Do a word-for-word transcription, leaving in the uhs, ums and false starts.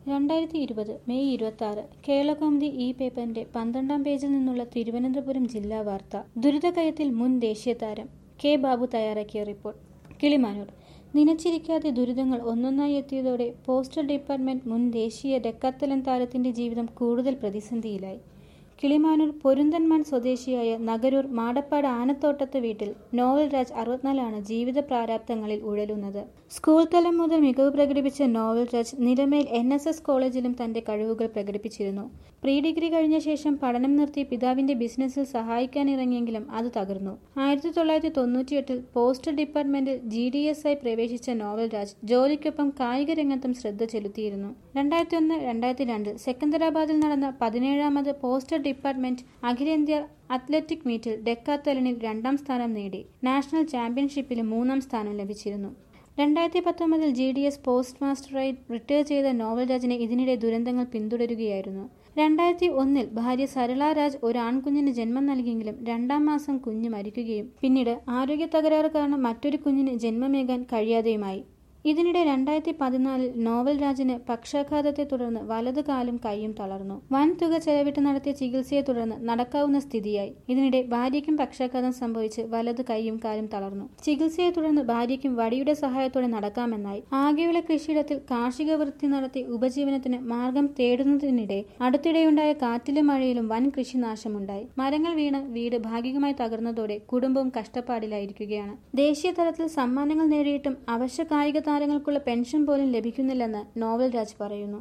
രണ്ടായിരത്തി ഇരുപത് മെയ് ഇരുപത്തി ആറ് കേരളകൗമുദി ഈ പേപ്പറിന്റെ പന്ത്രണ്ടാം പേജിൽ നിന്നുള്ള തിരുവനന്തപുരം ജില്ലാ വാർത്ത. ദുരിതകയത്തിൽ മുൻ ദേശീയ താരം കെ ബാബു തയ്യാറാക്കിയ റിപ്പോർട്ട്. കിളിമാനൂർ. നിനച്ചിരിക്കാതെ ദുരിതങ്ങൾ ഒന്നൊന്നായി എത്തിയതോടെ പോസ്റ്റൽ ഡിപ്പാർട്ട്മെന്റ് മുൻ ദേശീയ ഡെക്കാത്തലൻ താരത്തിന്റെ ജീവിതം കൂടുതൽ പ്രതിസന്ധിയിലായി. കിളിമാനൂർ പൊരുന്തൻമൺ സ്വദേശിയായ നഗരൂർ മാടപ്പാട് ആനത്തോട്ടത്ത് വീട്ടിൽ നോവൽ രാജ് അറുപത്തിനാലാണ് ജീവിത പ്രാരാബ്ധങ്ങളിൽ ഉഴലുന്നത്. സ്കൂൾ തലം മുതൽ മികവ് പ്രകടിപ്പിച്ച Novel Raj Nilamel N S S കോളേജിലും തന്റെ കഴിവുകൾ പ്രകടിപ്പിച്ചിരുന്നു. പ്രീ ഡിഗ്രി കഴിഞ്ഞ ശേഷം പഠനം നിർത്തി പിതാവിന്റെ ബിസിനസ്സിൽ സഹായിക്കാനിറങ്ങിയെങ്കിലും അത് തകർന്നു. ആയിരത്തി തൊള്ളായിരത്തി തൊണ്ണൂറ്റിയെട്ടിൽ പോസ്റ്റൽ ഡിപ്പാർട്ട്മെന്റിൽ ജി ഡി എസ് ആയി പ്രവേശിച്ച നോവൽ രാജ് ജോലിക്കൊപ്പം കായിക രംഗത്തും ശ്രദ്ധ ചെലുത്തിയിരുന്നു. രണ്ടായിരത്തി ഒന്ന് രണ്ടായിരത്തി രണ്ടിൽ സെക്കന്ദരാബാദിൽ നടന്ന പതിനേഴാമത് പോസ്റ്റൽ ഡിപ്പാർട്ട്മെന്റ് അഖിലേന്ത്യാ അത്ലറ്റിക് മീറ്റിൽ ഡെക്കാത്തലനിൽ രണ്ടാം സ്ഥാനം നേടി. നാഷണൽ ചാമ്പ്യൻഷിപ്പിലും മൂന്നാം സ്ഥാനം ലഭിച്ചിരുന്നു. രണ്ടായിരത്തി പത്തൊമ്പതിൽ ജി ഡി എസ് പോസ്റ്റ് മാസ്റ്ററായി റിട്ടയർ ചെയ്ത നോവൽ രാജിനെ ഇതിനിടെ ദുരന്തങ്ങൾ പിന്തുടരുകയായിരുന്നു. രണ്ടായിരത്തി ഒന്നിൽ ഭാര്യ സരള രാജ് ഒരു ആൺകുഞ്ഞിന് ജന്മം നൽകിയെങ്കിലും രണ്ടാം മാസം കുഞ്ഞ് മരിക്കുകയും പിന്നീട് ആരോഗ്യ തകരാറ് കാരണം മറ്റൊരു കുഞ്ഞിന് ജന്മമേകാൻ കഴിയാതെയുമായി. ഇതിനിടെ രണ്ടായിരത്തി പതിനാലിൽ നോവൽ രാജിന് പക്ഷാഘാതത്തെ തുടർന്ന് വലത് കാലും കൈയും തളർന്നു. വൻ തുക ചെലവിട്ട് നടത്തിയ ചികിത്സയെ തുടർന്ന് നടക്കാവുന്ന സ്ഥിതിയായി. ഇതിനിടെ ഭാര്യയ്ക്കും പക്ഷാഘാതം സംഭവിച്ച് വലത് കൈയും കാലും തളർന്നു. ചികിത്സയെ തുടർന്ന് ഭാര്യയ്ക്കും വടിയുടെ സഹായത്തോടെ നടക്കാമെന്നായി. ആകെയുള്ള കൃഷിയിടത്തിൽ കാർഷിക വൃത്തി നടത്തി ഉപജീവനത്തിന് മാർഗം തേടുന്നതിനിടെ അടുത്തിടെയുണ്ടായ കാറ്റിലും മഴയിലും വൻ കൃഷിനാശമുണ്ടായി. മരങ്ങൾ വീണ് വീട് ഭാഗികമായി തകർന്നതോടെ കുടുംബവും കഷ്ടപ്പാടിലായിരിക്കുകയാണ്. ദേശീയ തലത്തിൽ സമ്മാനങ്ങൾ നേടിയിട്ടും അവശ്യ കായിക താരങ്ങൾക്കുള്ള പെൻഷൻ പോലും ലഭിക്കുന്നില്ലെന്ന് നോവൽ രാജ് പറയുന്നു.